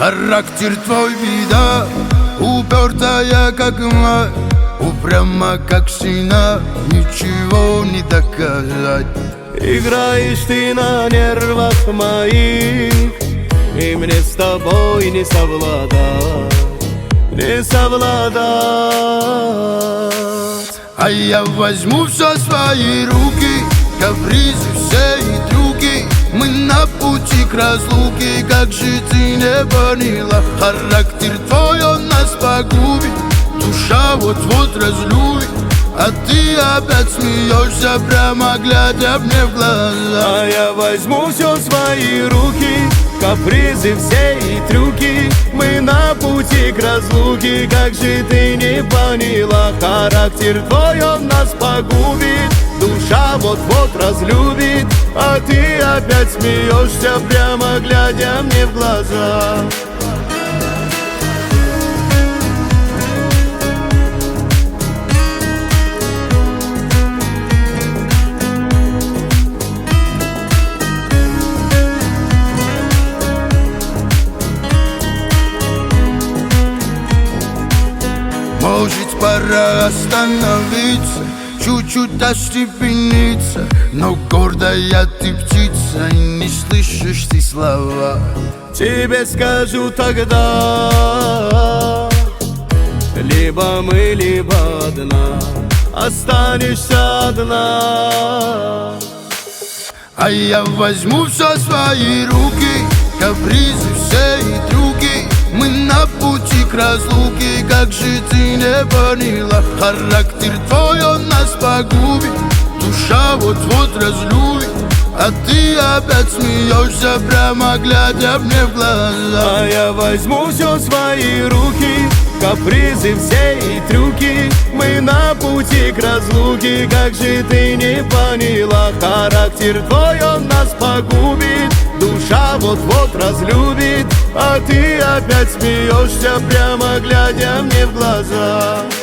Характер твой беда, упертая как мать, упряма как стена, ничего не доказать. Играешь ты на нервах моих, и мне с тобой не совладать, не совладать. А я возьму все в свои руки, капризы все и трюки. Мы на пути к разлуке, как же ты не поняла? Характер твой, он нас погубит, душа вот-вот разлюбит. А ты опять смеешься, прямо глядя мне в глаза. А я возьму все в свои руки, капризы все и трюки. Мы на пути к разлуке, как же ты не поняла? Характер твой, он нас погубит, душа вот-вот разлюбит. А ты опять смеешься, прямо глядя мне в глаза. Может, пора остановиться, чуть-чуть остепениться. Но гордая ты птица, не слышишь ты слова. Тебе скажу тогда: либо мы, либо одна, останешься одна. А я возьму все в свои руки, капризы все и трюки. Мы на пути к разлуке, как же ты не поняла? Характер твой, он нас погубит, душа вот-вот разлюбит. А ты опять смеешься, прямо глядя мне в глаза. А я возьму все в свои руки, капризы все и трюки. Мы на пути к разлуке, как же ты не поняла? Характер твой, он нас погубит, душа вот-вот разлюбит. А ты опять смеешься, прямо глядя мне в глаза.